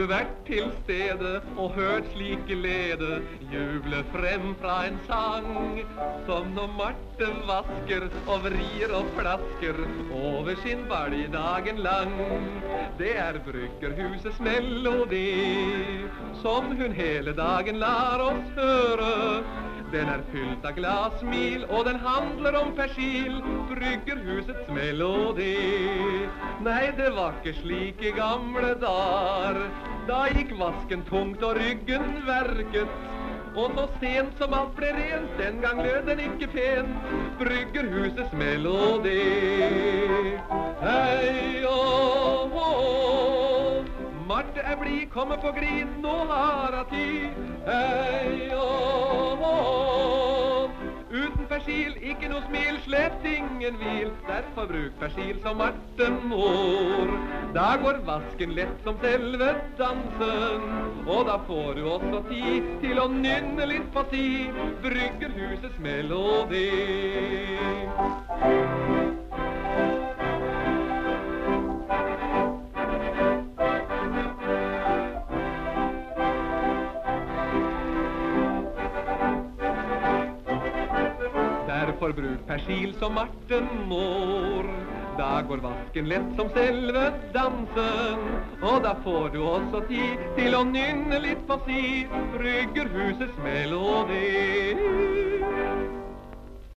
du vært til stede og hørt slik glede juble frem fra en sang, som når Marte vasker og vrir og flasker over sin balj dagen lang. Det er bryggerhusets melodi, som hun hele dagen lar oss høre. Den er fylt av glassmil, og den handler om persil, bryggerhusets melodi. Nei, det var ikke slik i gamle dager, da gikk vasken tungt og ryggen verket. Og så sent som alt ble rent, den gang lød den ikke pent, bryggerhusets melodi. Hei, åh, åh, Marte er blid, kommer på glid, nå har hun tid. Hei, åh, åh, uten persil, ikke noe smil, slett ingen hvil. Derfor bruk persil som Marte mor. Da går vasken lett som selve dansen, og da får du også tid til å nynne litt på si bryggerhusets melodi. Derfor bruk persil som Marte mor. Da går vasken lett som selve dansen, og da får du også tid til å nynne litt på si bryggerhusets melodi.